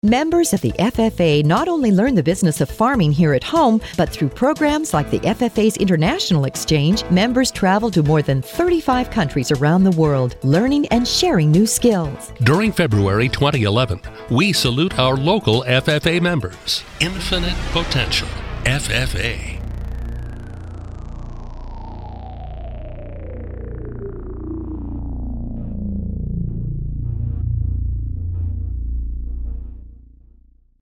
Members of the FFA not only learn the business of farming here at home, but through programs like the FFA's International Exchange, members travel to more than 35 countries around the world, learning and sharing new skills. During February 2011, we salute our local FFA members. Infinite Potential, FFA.